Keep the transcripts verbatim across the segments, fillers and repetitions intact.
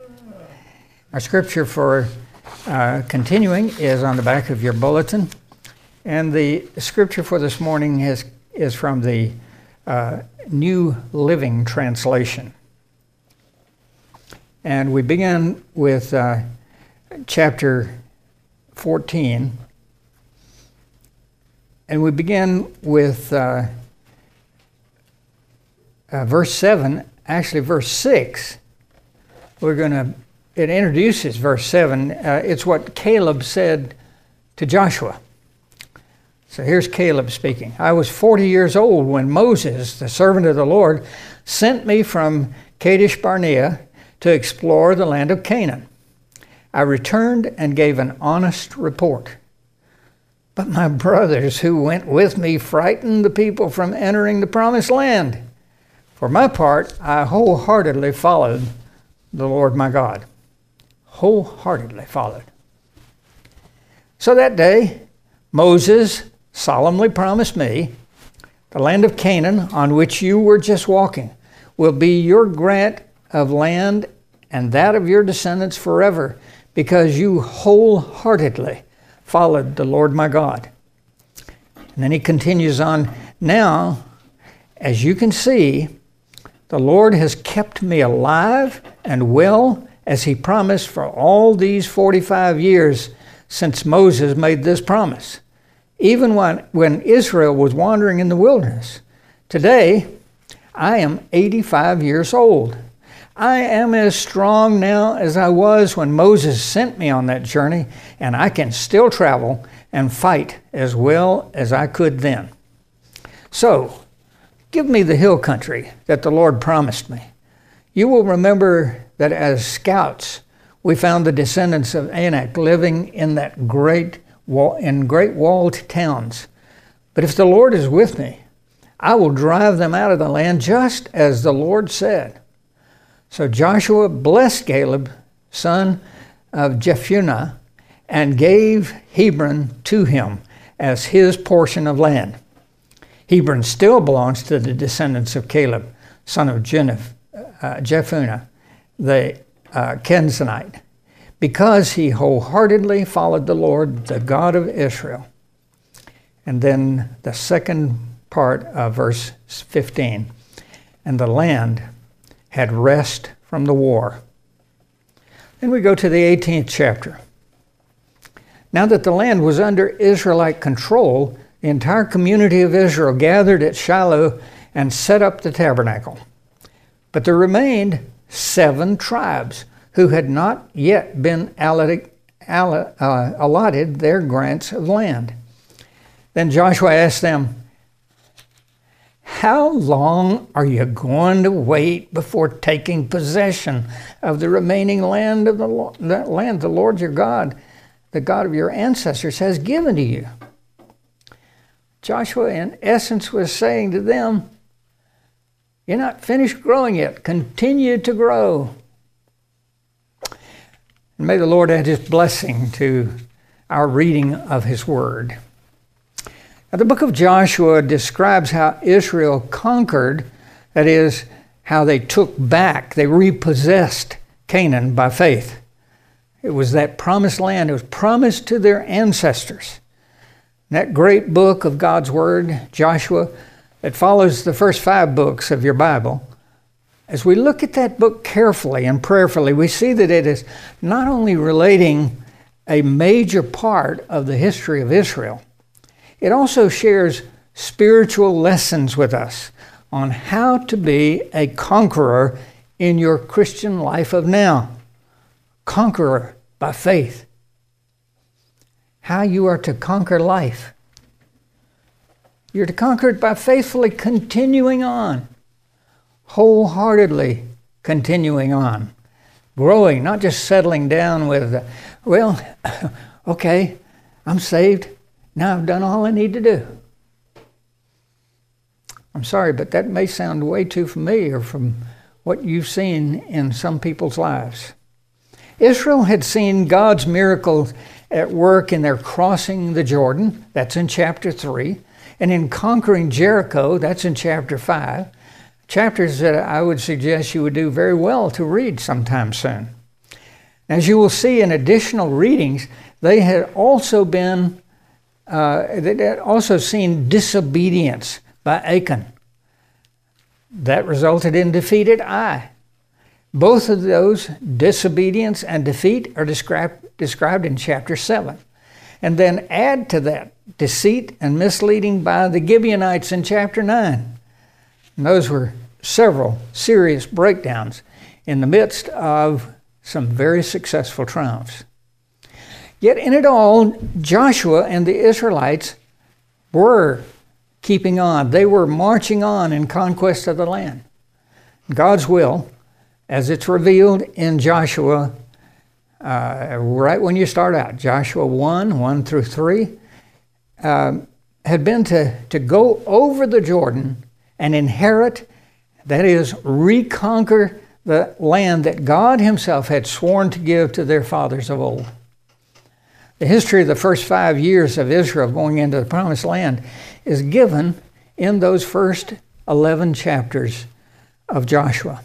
Our scripture for uh, continuing is on the back of your bulletin, and the scripture for this morning is, is from the uh, New Living Translation. And we begin with uh, chapter fourteen, and we begin with uh, uh, verse seven, actually verse six. We're going to It introduces verse seven. Uh, it's what Caleb said to Joshua. So here's Caleb speaking. I was forty years old when Moses, the servant of the Lord, sent me from Kadesh Barnea to explore the land of Canaan. I returned and gave an honest report. But my brothers who went with me frightened the people from entering the promised land. For my part, I wholeheartedly followed the Lord my God. Wholeheartedly followed. So that day, Moses solemnly promised me, the land of Canaan on which you were just walking will be your grant of land and that of your descendants forever, because you wholeheartedly followed the Lord my God. And then he continues on, now, as you can see, the Lord has kept me alive and well, as he promised for all these forty-five years since Moses made this promise, even when, when Israel was wandering in the wilderness. Today, I am eighty-five years old. I am as strong now as I was when Moses sent me on that journey, and I can still travel and fight as well as I could then. So, give me the hill country that the Lord promised me. You will remember that as scouts, we found the descendants of Anak living in that great wall, in great walled towns. But if the Lord is with me, I will drive them out of the land just as the Lord said. So Joshua blessed Caleb, son of Jephunneh, and gave Hebron to him as his portion of land. Hebron still belongs to the descendants of Caleb, son of uh, Jephunneh, the uh, Kenizzite, because he wholeheartedly followed the Lord, the God of Israel. And then the second part of verse fifteen, and the land had rest from the war. Then we go to the eighteenth chapter. Now that the land was under Israelite control, the entire community of Israel gathered at Shiloh and set up the tabernacle. But there remained seven tribes who had not yet been allotted, uh, allotted their grants of land. Then Joshua asked them, how long are you going to wait before taking possession of the remaining land of the, the land the Lord your God, the God of your ancestors, has given to you? Joshua, in essence, was saying to them, you're not finished growing yet. Continue to grow. And may the Lord add his blessing to our reading of his word. Now, the book of Joshua describes how Israel conquered, that is, how they took back, they repossessed Canaan by faith. It was that promised land. It was promised to their ancestors. That great book of God's word, Joshua, that follows the first five books of your Bible, as we look at that book carefully and prayerfully, we see that it is not only relating a major part of the history of Israel, it also shares spiritual lessons with us on how to be a conqueror in your Christian life of now. Conqueror by faith. How you are to conquer life. You're to conquer it by faithfully continuing on, wholeheartedly continuing on, growing, not just settling down with, well, okay, I'm saved, now I've done all I need to do. I'm sorry, but that may sound way too familiar from what you've seen in some people's lives. Israel had seen God's miracles at work in their crossing the Jordan, that's in chapter three, and in conquering Jericho, that's in chapter five, chapters that I would suggest you would do very well to read sometime soon. As you will see in additional readings, they had also been, uh, they had also seen disobedience by Achan. That resulted in defeat at Ai. Both of those, disobedience and defeat, are described, described in chapter seven. And then add to that deceit and misleading by the Gibeonites in chapter nine. And those were several serious breakdowns in the midst of some very successful triumphs. Yet in it all, Joshua and the Israelites were keeping on. They were marching on in conquest of the land. God's will, as it's revealed in Joshua, uh, right when you start out, Joshua one, one through three, uh, had been to, to go over the Jordan and inherit, that is, reconquer the land that God himself had sworn to give to their fathers of old. The history of the first five years of Israel going into the Promised Land is given in those first eleven chapters of Joshua.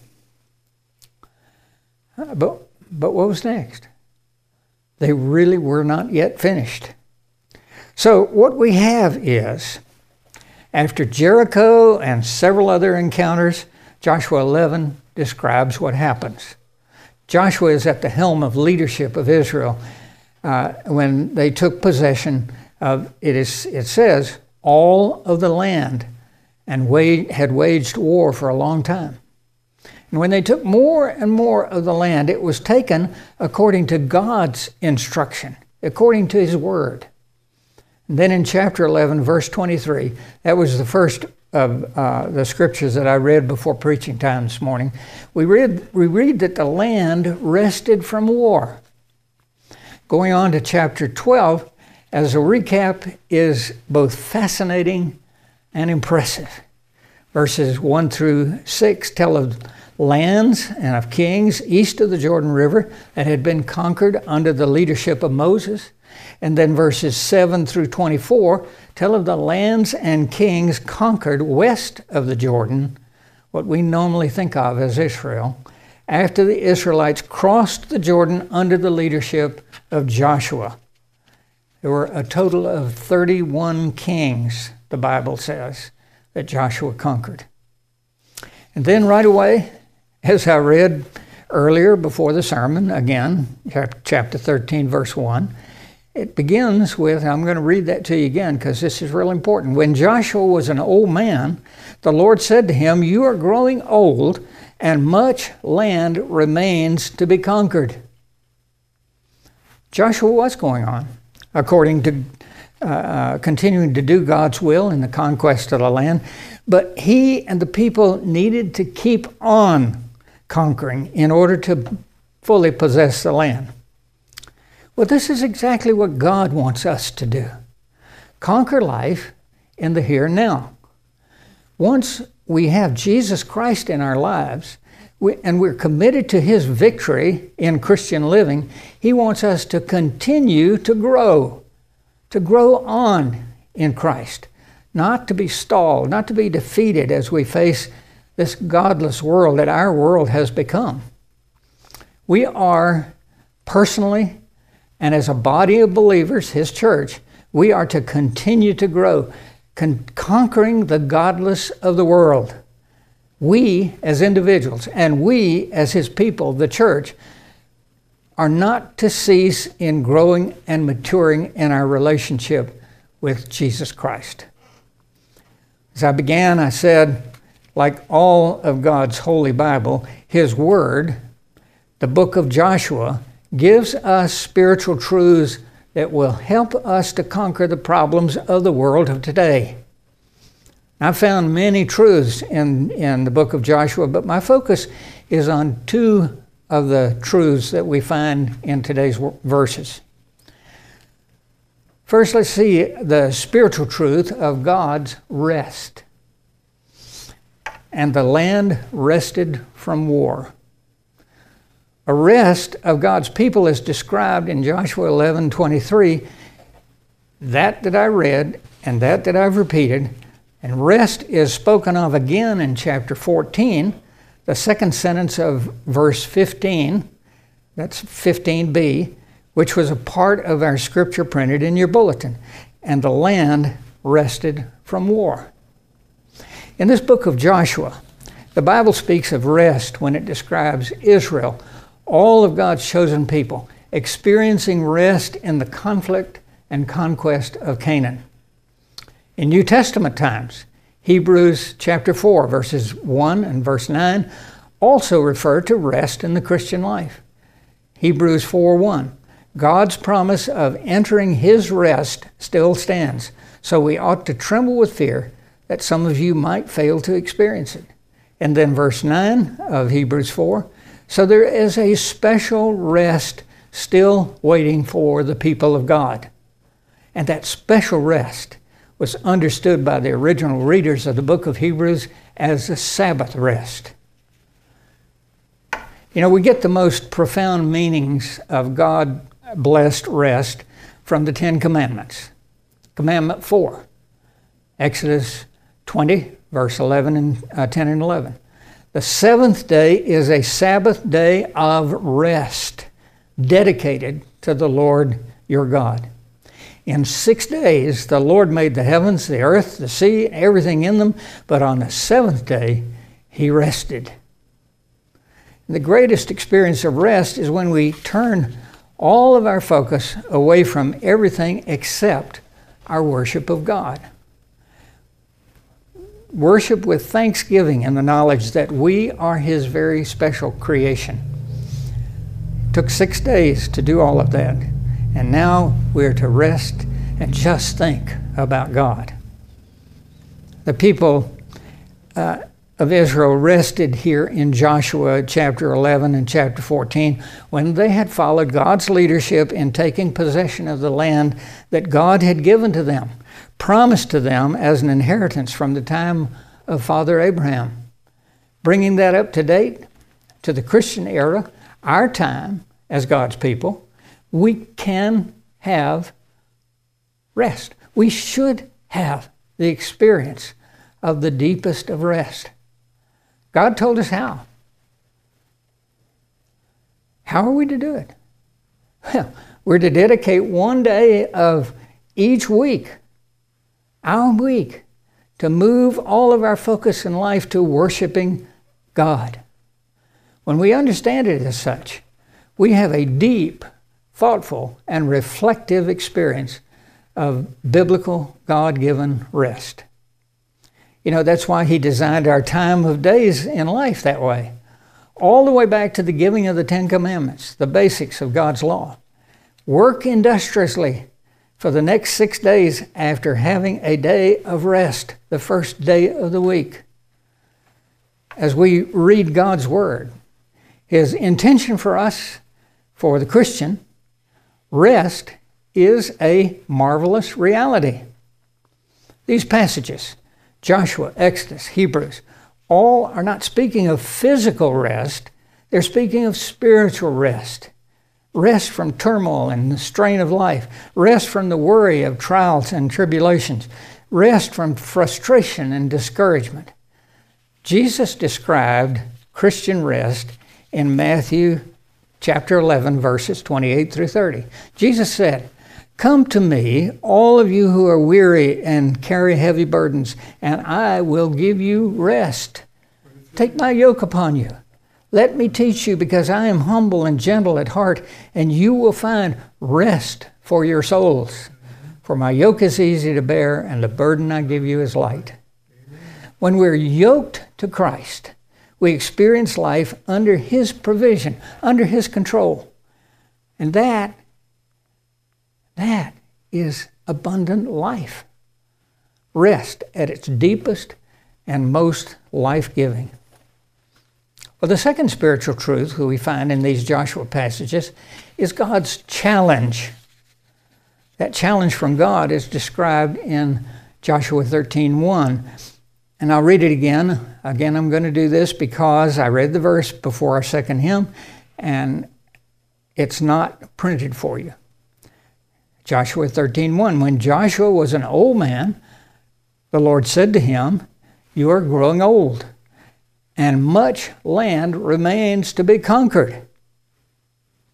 But, but what was next? They really were not yet finished. So what we have is, after Jericho and several other encounters, Joshua eleven describes what happens. Joshua is at the helm of leadership of Israel uh, when they took possession of, it, is, it says, all of the land, and wage, had waged war for a long time. And when they took more and more of the land, it was taken according to God's instruction, according to his word. And then in chapter eleven, verse twenty-three, that was the first of uh, the scriptures that I read before preaching time this morning. We read, we read that the land rested from war. Going on to chapter twelve, as a recap, is both fascinating and impressive. Verses one through six tell of lands and of kings east of the Jordan River that had been conquered under the leadership of Moses. And then verses seven through twenty-four tell of the lands and kings conquered west of the Jordan, what we normally think of as Israel, after the Israelites crossed the Jordan under the leadership of Joshua. There were a total of thirty-one kings, the Bible says, that Joshua conquered. And then right away, as I read earlier before the sermon, again, chapter thirteen, verse one, it begins with, I'm going to read that to you again because this is real important. When Joshua was an old man, the Lord said to him, "You are growing old, and much land remains to be conquered." Joshua was going on, according to uh, uh, continuing to do God's will in the conquest of the land, but he and the people needed to keep on conquering in order to fully possess the land. Well, this is exactly what God wants us to do. Conquer life in the here and now. Once we have Jesus Christ in our lives, we, and we're committed to his victory in Christian living, he wants us to continue to grow, to grow on in Christ, not to be stalled, not to be defeated as we face this godless world that our world has become. We are personally, and as a body of believers, his church, we are to continue to grow, con- conquering the godless of the world. We as individuals and we as his people, the church, are not to cease in growing and maturing in our relationship with Jesus Christ. As I began, I said, like all of God's Holy Bible, his word, the book of Joshua, gives us spiritual truths that will help us to conquer the problems of the world of today. I've found many truths in, in the book of Joshua, but my focus is on two of the truths that we find in today's verses. First, let's see the spiritual truth of God's rest. And the land rested from war. A rest of God's people is described in Joshua eleven twenty-three, that that I read and that that I've repeated, and rest is spoken of again in chapter fourteen, the second sentence of verse fifteen, That's fifteen b, which was a part of our scripture printed in your bulletin. And the land rested from war. In this book of Joshua, the Bible speaks of rest when it describes Israel, all of God's chosen people, experiencing rest in the conflict and conquest of Canaan. In New Testament times, Hebrews chapter four, verses one and verse nine also refer to rest in the Christian life. Hebrews four one, God's promise of entering his rest still stands, so we ought to tremble with fear that some of you might fail to experience it. And then verse nine of Hebrews four, so there is a special rest still waiting for the people of God. And that special rest was understood by the original readers of the book of Hebrews as a Sabbath rest. You know, we get the most profound meanings of God-blessed rest from the Ten Commandments. Commandment four, Exodus twenty, verse eleven and uh, ten and eleven. The seventh day is a Sabbath day of rest, dedicated to the Lord your God. In six days the Lord made the heavens, the earth, the sea, everything in them, but on the seventh day he rested. The greatest experience of rest is when we turn all of our focus away from everything except our worship of God. Worship with thanksgiving and the knowledge that we are his very special creation. It took six days to do all of that. And now we're to rest and just think about God. The people uh, of Israel rested here in Joshua chapter eleven and chapter fourteen when they had followed God's leadership in taking possession of the land that God had given to them, promised to them as an inheritance from the time of Father Abraham. Bringing that up to date to the Christian era, our time as God's people, we can have rest. We should have the experience of the deepest of rest. God told us how. How are we to do it? Well, we're to dedicate one day of each week, our week, to move all of our focus in life to worshiping God. When we understand it as such, we have a deep, thoughtful, and reflective experience of biblical, God-given rest. You know, that's why he designed our time of days in life that way. All the way back to the giving of the Ten Commandments, the basics of God's law. Work industriously for the next six days after having a day of rest, the first day of the week. As we read God's Word, his intention for us, for the Christian, rest is a marvelous reality. These passages, Joshua, Exodus, Hebrews, all are not speaking of physical rest. They're speaking of spiritual rest. Rest from turmoil and the strain of life. Rest from the worry of trials and tribulations. Rest from frustration and discouragement. Jesus described Christian rest in Matthew chapter eleven, verses twenty-eight through thirty. Jesus said, "Come to me, all of you who are weary and carry heavy burdens, and I will give you rest. Take my yoke upon you. Let me teach you, because I am humble and gentle at heart, and you will find rest for your souls. For my yoke is easy to bear, and the burden I give you is light." When we're yoked to Christ, we experience life under his provision, under his control. And that That is abundant life. Rest at its deepest and most life-giving. Well, the second spiritual truth who we find in these Joshua passages is God's challenge. That challenge from God is described in Joshua thirteen one. And I'll read it again. Again, I'm going to do this because I read the verse before our second hymn, and it's not printed for you. Joshua thirteen one, when Joshua was an old man, the Lord said to him, "You are growing old, and much land remains to be conquered."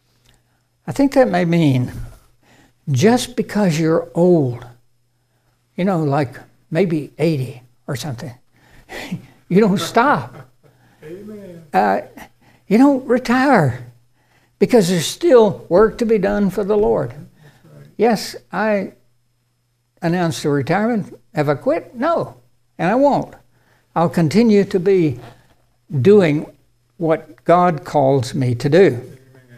I think that may mean just because you're old, you know, like maybe eighty or something, you don't stop. Amen. Uh, you don't retire because there's still work to be done for the Lord. Right. Yes, I announced a retirement. Have I quit? No, and I won't. I'll continue to be doing what God calls me to do.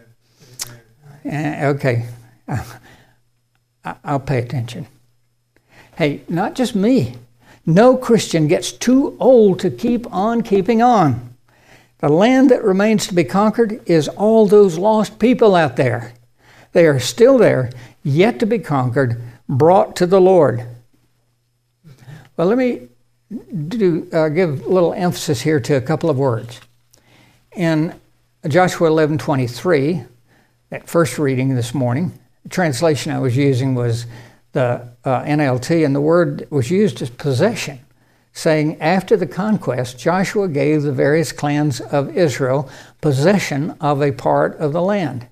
Amen. Uh, okay, uh, I'll pay attention. Hey, not just me. No Christian gets too old to keep on keeping on. The land that remains to be conquered is all those lost people out there. They are still there, yet to be conquered, brought to the Lord. Well, let me do, uh, give a little emphasis here to a couple of words. In Joshua eleven twenty-three, that first reading this morning, the translation I was using was the uh, N L T, and the word that was used is possession, saying, after the conquest, Joshua gave the various clans of Israel possession of a part of the land.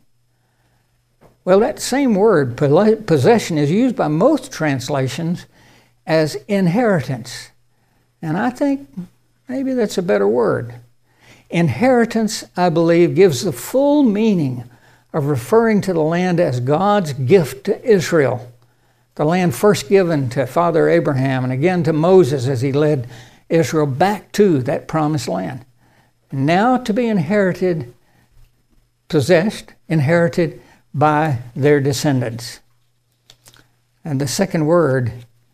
Well, that same word, possession, is used by most translations as inheritance. And I think maybe that's a better word. Inheritance, I believe, gives the full meaning of referring to the land as God's gift to Israel. The land first given to Father Abraham and again to Moses as he led Israel back to that promised land. Now to be inherited, possessed, inherited by their descendants. And the second word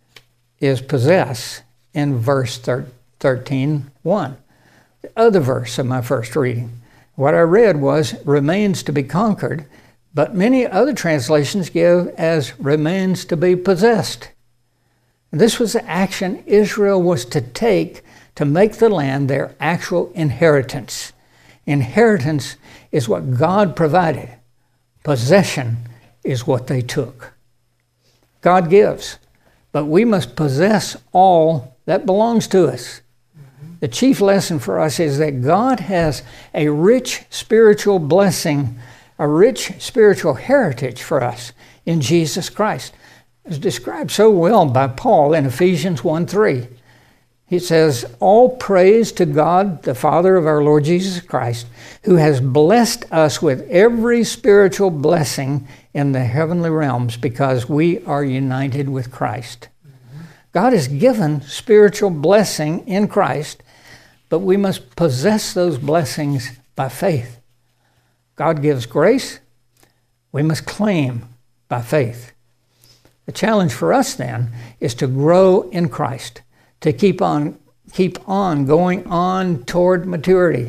is possess in verse thirteen one. The other verse of my first reading. What I read was remains to be conquered, but many other translations give as remains to be possessed. And this was the action Israel was to take to make the land their actual inheritance. Inheritance is what God provided. Possession is what they took. God gives, but we must possess all that belongs to us. The chief lesson for us is that God has a rich spiritual blessing, a rich spiritual heritage for us in Jesus Christ. It's described so well by Paul in Ephesians one three. He says, all praise to God, the Father of our Lord Jesus Christ, who has blessed us with every spiritual blessing in the heavenly realms because we are united with Christ. Mm-hmm. God has given spiritual blessing in Christ, but we must possess those blessings by faith. God gives grace. We must claim by faith. The challenge for us then is to grow in Christ, to keep on, keep on going on toward maturity.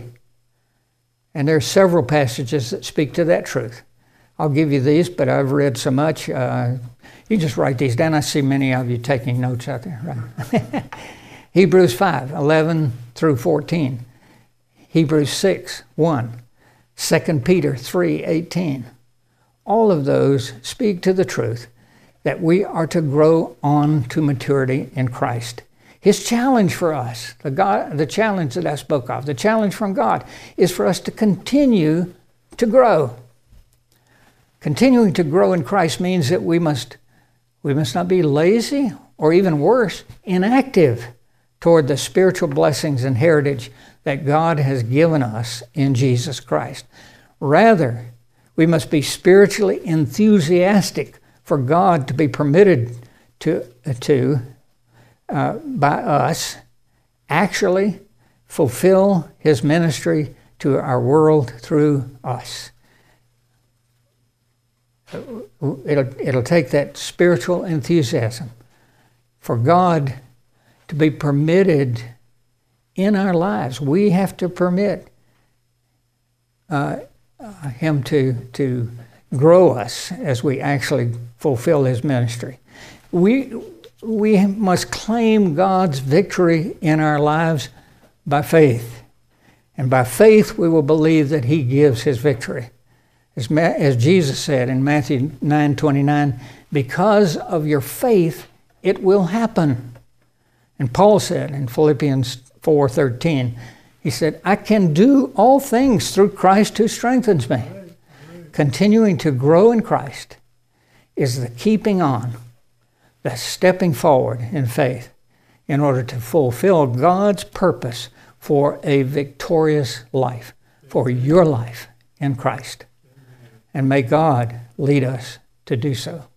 And there are several passages that speak to that truth. I'll give you these, but I've read so much. Uh, you just write these down. I see many of you taking notes out there. Right? Hebrews five eleven through fourteen. Hebrews six one. Second Peter three eighteen. All of those speak to the truth that we are to grow on to maturity in Christ. His challenge for us, the, God, the challenge that I spoke of, the challenge from God, is for us to continue to grow. Continuing to grow in Christ means that we must, we must not be lazy or even worse, inactive toward the spiritual blessings and heritage that God has given us in Jesus Christ. Rather, we must be spiritually enthusiastic for God to be permitted to, to uh, by us, actually fulfill His ministry to our world through us. It'll, it'll take that spiritual enthusiasm for God to be permitted in our lives. We have to permit uh, uh, Him to, to grow us as we actually fulfill His ministry. We, we must claim God's victory in our lives by faith. And by faith we will believe that He gives His victory. As, Ma- as Jesus said in Matthew nine twenty-nine, because of your faith it will happen. And Paul said in Philippians four thirteen, he said, I can do all things through Christ who strengthens me. continuing to grow in Christ is the keeping on, the stepping forward in faith in order to fulfill God's purpose for a victorious life, for your life in Christ. And may God lead us to do so.